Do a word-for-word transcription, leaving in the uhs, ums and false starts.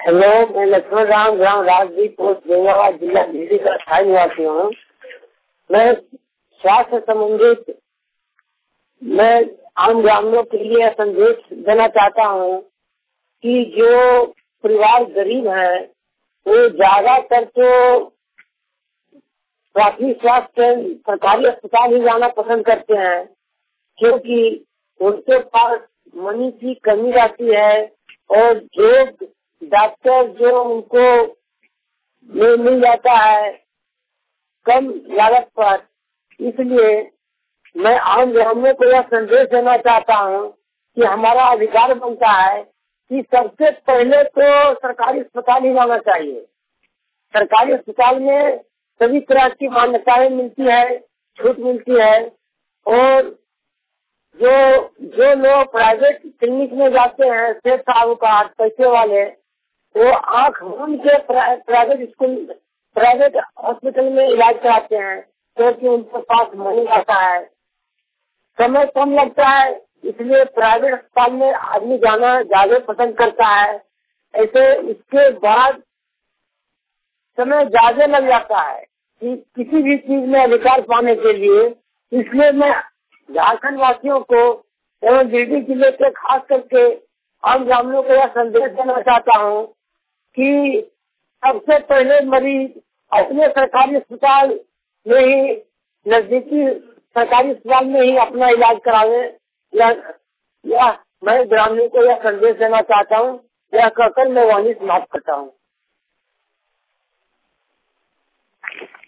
Hello, मैं लक्ष्मण राम ग्राम Rajdeep post Bengabad जिला दिल्ली का स्थायी निवासी हूँ। मैं स्वास्थ्य संबंधित मैं आम ग्रामीणों के लिए संदेश देना चाहता हूँ कि जो परिवार गरीब है वो ज्यादातर तो प्राथमिक स्वास्थ्य सरकारी अस्पताल ही जाना पसंद करते हैं, क्योंकि उनके पास मनी की कमी रहती है और जो डॉक्टर जो उनको मिल मिल जाता है कम लागत पर। इसलिए मैं आम ग्रामीणों को यह संदेश देना चाहता हूँ कि हमारा अधिकार बनता है कि सबसे पहले तो सरकारी अस्पताल ही जाना चाहिए। सरकारी अस्पताल में सभी तरह की मान्यताएं मिलती है, छूट मिलती है, और जो जो लोग प्राइवेट क्लिनिक में जाते हैं सेठ साहूकार पैसे वाले, वो आँख मूंद के प्राइवेट स्कूल प्राइवेट हॉस्पिटल में इलाज कराते हैं, क्योंकि उनके पास मनी आता है, समय कम लगता है, इसलिए प्राइवेट अस्पताल में आदमी जाना ज्यादा पसंद करता है। ऐसे इसके बाद समय ज्यादा लग जाता है कि किसी भी चीज में अधिकार पाने के लिए। इसलिए मैं झारखंड वासियों को एवं गिरिडीह जिले के खास करके आम ग्रामीणों को यह संदेश देना चाहता हूँ कि सबसे पहले मरीज अपने सरकारी अस्पताल में ही, नजदीकी सरकारी अस्पताल में ही अपना इलाज करावे। या, या मैं ग्रामीणों को यह संदेश देना चाहता हूँ। यह कहकर मैं वाणी समाप्त करता हूँ।